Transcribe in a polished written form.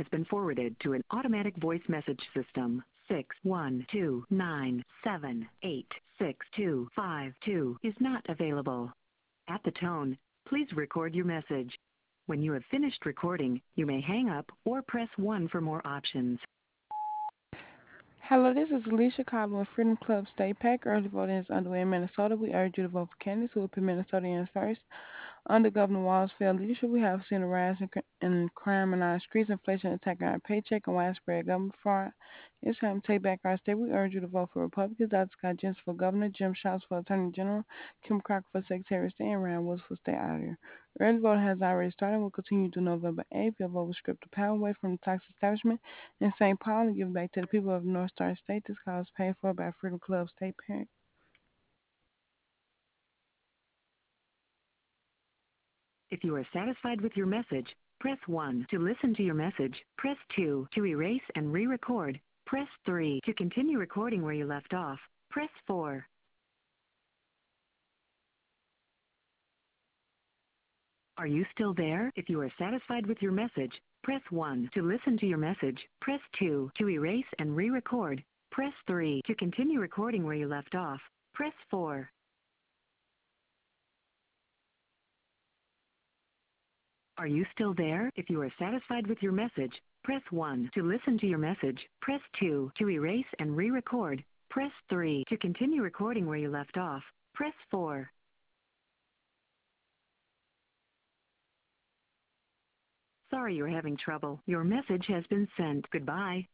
has been forwarded to an automatic voice message system. 61297862252 is not available. At the tone, please record your message. When you have finished recording, you may hang up or press 1 for more options. Hello, this is Alicia Cobbin with Freedom Club State PAC. Early voting is underway in Minnesota. We urge you to vote for candidates who will put Minnesotans first. Under Governor Walz's failed leadership, we have seen a rise in crime in our streets, inflation attacking our paycheck, and widespread government fraud. It's time to take back our state. We urge you to vote for Republicans. Dr. Scott Jensen for governor, Jim Schatz for attorney general, Kim Crocker for secretary of state, and Rand Woods for state auditor. Early voting has already started and will continue to November 8th. Your vote will strip the power away from the toxic establishment in St. Paul and give it back to the people of North Star State. This call is paid for by Freedom Club State PAC. If you are satisfied with your message, press 1 to listen to your message. Press 2 to erase and re-record. Press 3 to continue recording where you left off. Press 4. Are you still there? If you are satisfied with your message, press 1 to listen to your message. Press 2 to erase and re-record. Press 3 to continue recording where you left off. Press 4. Are you still there? If you are satisfied with your message, press 1 to listen to your message. Press 2 to erase and re-record. Press 3 to continue recording where you left off. Press 4. Sorry you're having trouble. Your message has been sent. Goodbye.